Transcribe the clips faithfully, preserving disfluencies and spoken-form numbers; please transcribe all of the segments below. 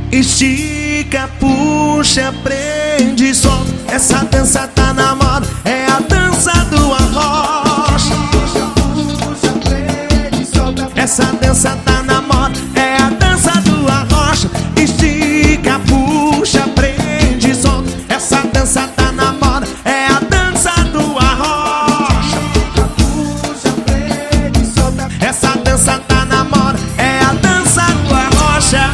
Estica, puxa, prende, solta. Essa dança tá na moda, é a dança do arrocha. Puxa, prende, solta. Essa dança tá na moda, é a dança do arrocha. Estica, puxa, prende, solta. Essa dança tá na moda, é a dança do arrocha. Puxa, prende, solta. Essa dança tá na moda, é a dança do arrocha.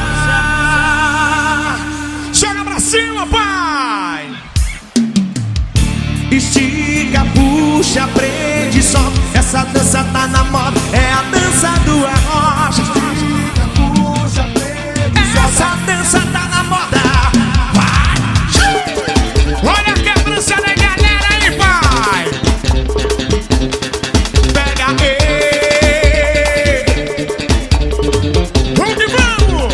Joga pra cima, pai! Estica, puxa, prende, solta. Essa dança tá na moda, é a dança do arrocha. Estica, puxa, prende, solta. Essa dança tá na moda. Vai! Olha a quebrança da galera aí, pai! Pega aí! Vamos que vamos!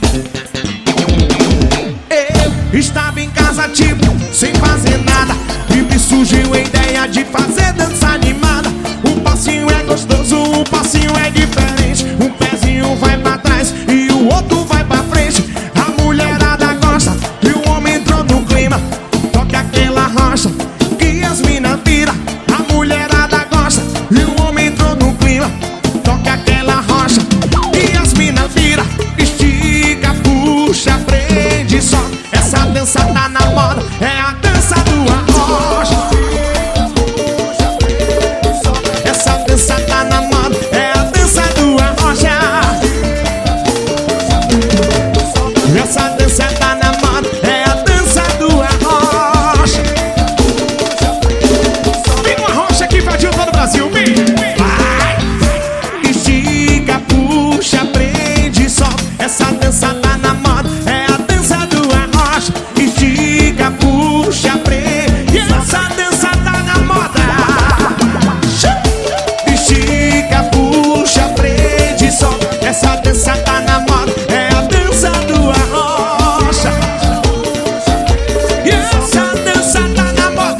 Eu estava em casa tipo, sem fazer nada, e me surgiu a ideia de fazer dança animada. O passinho é gostoso, o passinho é diferente. Um pezinho vai pra trás e o outro vai pra frente. A mulherada gosta e o homem entrou no clima. Toca aquela rocha que as mina vira. A mulherada gosta e o homem entrou no clima. Toca aquela rocha que as mina vira. Estica, puxa, prende, solta. Essa dança tá na moda, é a dança do arrocha. Essa dança tá na moda, é a dança do arrocha. Essa dança tá na moda, é a dança do arrocha. Vem no arrocha que invadiu todo o Brasil, vem! Vai! Estica, puxa, prende, solta. Essa dança tá na moda, é a dança do arrocha. Estica, puxa, prende. Essa dança tá na moda. Estica, puxa, prende, solta. Essa dança tá na moda, é a dança do arrocha. E essa dança tá na moda.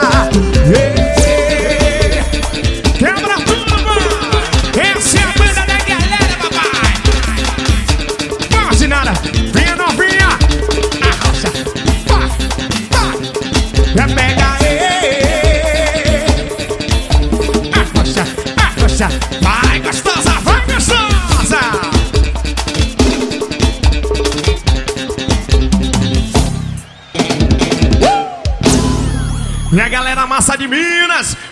Yeah. Quebra tudo, mano. Essa é a banda da galera, papai. Pode nada. Venha novinha. Arrocha. Pá, pá. Já pega aí. Arrocha, arrocha. Vai, gostosa, vai, gostosa. Minha galera massa de Minas,